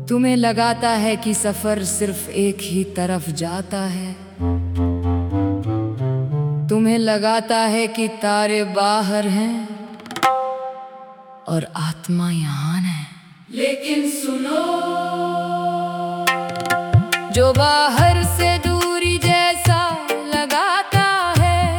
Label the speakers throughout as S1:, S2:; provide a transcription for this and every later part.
S1: तुम्हें लगाता है कि सफर सिर्फ एक ही तरफ जाता है। तुम्हें लगाता है कि तारे बाहर हैं और आत्मा यहाँ है। लेकिन सुनो, जो बाहर से दूरी जैसा लगाता है,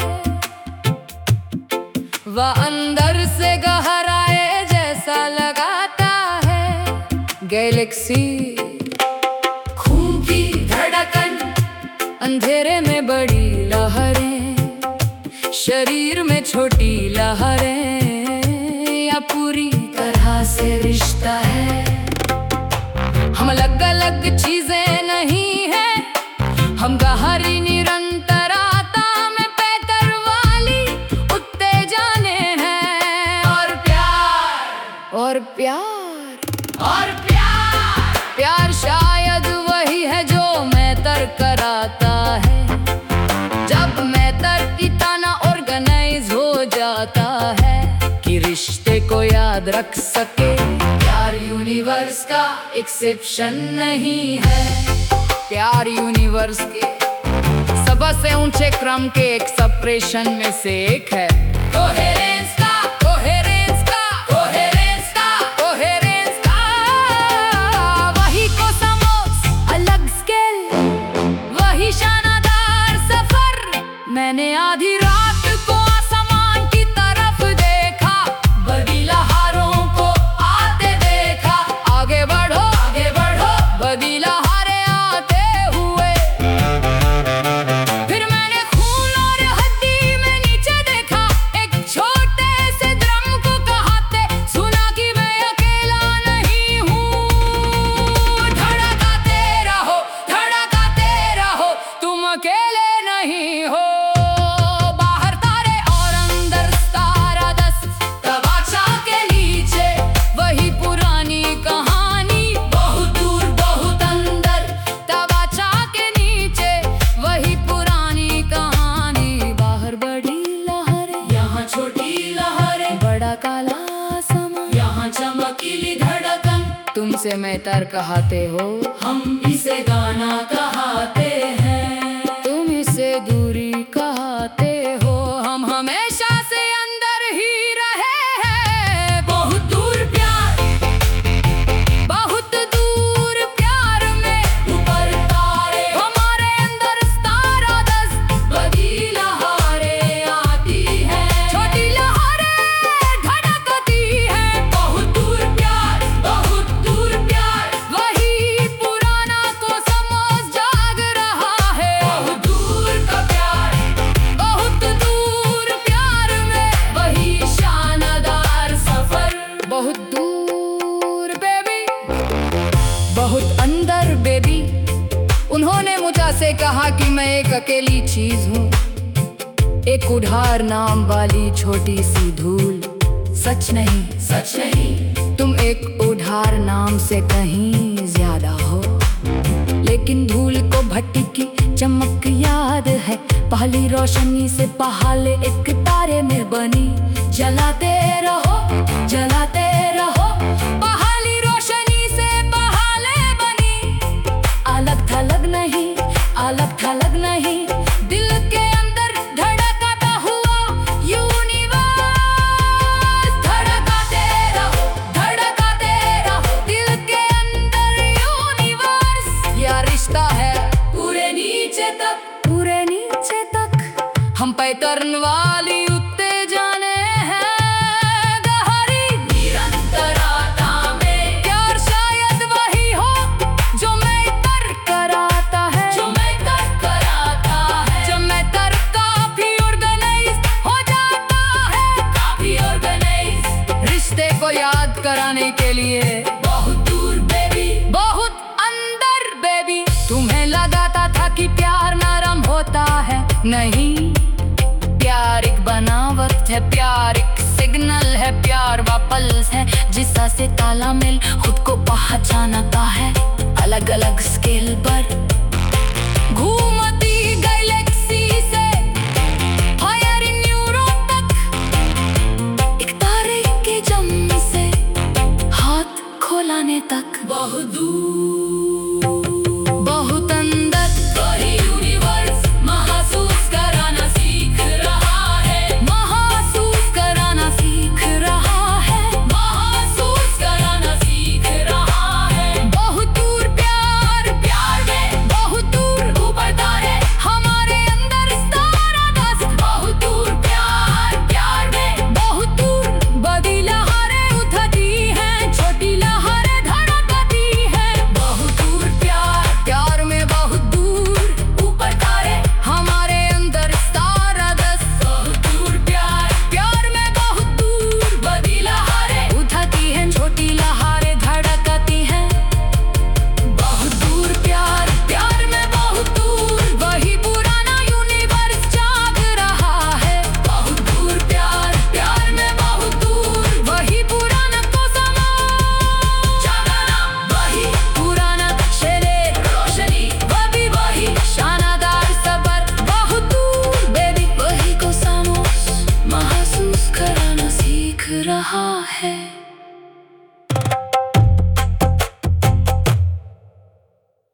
S1: वह अंदर से गहराए जैसा लगाता है। गैलेक्सी, खून की धड़कन, अंधेरे में बड़ी लहरें, शरीर में छोटी लहरें, या पूरी तरह से रिश्ता है। हम अलग अलग चीजें नहीं हैं, हम गहरी निरंतरता में पैकर वाली उत्तेजने हैं। और प्यार और प्यार और प्यार, प्यार शायद वही है जो मैं तर कराता है। जब मैं तर इतना ऑर्गेनाइज हो जाता है कि रिश्ते को याद रख सके। प्यार यूनिवर्स का एक्सेप्शन नहीं है। प्यार यूनिवर्स के सबसे ऊंचे क्रम के एक सप्रेशन में से एक है। कोहेरेंस का, कोहेरेंस का, कोहेरेंस का, कोहेरेंस का, वही कोसमोस, अलग स्केल, वही शानदार सफर। मैंने आधी रात को आसमान की तरफ देखा, बड़ी लहरों को आते देखा। आगे बढ़ो, आगे बढ़ो, बड़ी लहरें आते हुए। फिर मैंने खून और हड्डी में नीचे देखा, एक छोटे से ड्रम को कहते सुना कि मैं अकेला नहीं हूँ। धड़काते रहो, धड़काते रहो, तुम अकेले नहीं हो। बाहर तारे और अंदर तारा दस, तबाचा के नीचे वही पुरानी कहानी। बहुत दूर बहुत अंदर, तबाचा के नीचे वही पुरानी कहानी। बाहर बड़ी लहरें, यहाँ छोटी लहरें, बड़ा काला आसमां, यहाँ चमकीली धड़कन। तुमसे मैं तर कहते हो, हम इसे गाना कहते हैं। तुम इसे दूरी कहते हो, हम हमेशा से अंदर ही रहे हैं। बहुत दूर प्यार, बहुत दूर प्यार में ऊपर तारे, हमारे अंदर तारा दस, बड़ी लहरें आती हैं, छोटी लहरें धड़कती हैं। बहुत दूर प्यार, बहुत दूर प्यार, वही पुराना कोसमोस जाग रहा है। बहुत दूर का प्यार, बहुत दूर प्यार में वही शानदार सफर। बहुत दूर बेबी, बहुत अंदर बेबी। उन्होंने मुझसे कहा कि मैं एक अकेली चीज हूँ, एक उधार नाम वाली छोटी सी धूल। सच नहीं, सच नहीं, तुम एक उधार नाम से कहीं ज्यादा हो। लेकिन धूल को भट्टी की चमक याद है, पहली रोशनी से पहाले एक तारे में बनी। जलाते रहो, जलाते रहो, पहाली रोशनी से पहाले बनी। अलग थलग नहीं, अलग थलग नहीं, दिल के अंदर धड़कता हुआ यूनिवर्स। धड़काते रहो, धड़काते रहो, दिल के अंदर यूनिवर्स। यह रिश्ता है पूरे नीचे तक, पूरे नीचे तक। हम पैटर्न वाली उत्तेजने हैं, गहरी निरंतरता में। प्यार शायद वही हो जो मैं तर कराता है, जो मैं तर कराता है। जब मैं तर काफी ऑर्गेनाइज हो जाता है, काफी ऑर्गेनाइज। रिश्ते को याद कराने के लिए बहुत दूर बेबी, बहुत अंदर बेबी। तुम्हें लगाता था कि प्यार नरम होता है, नहीं। प्यार एक बनावट है, प्यार एक सिग्नल है, प्यार व पल्स है जिसका से तालमेल खुद को पहचानता है। अलग अलग स्केल पर घूमती गैलेक्सी से हायर न्यूरो तक, एक तारे के जम से हाथ खोलाने तक। बहुत दूर है।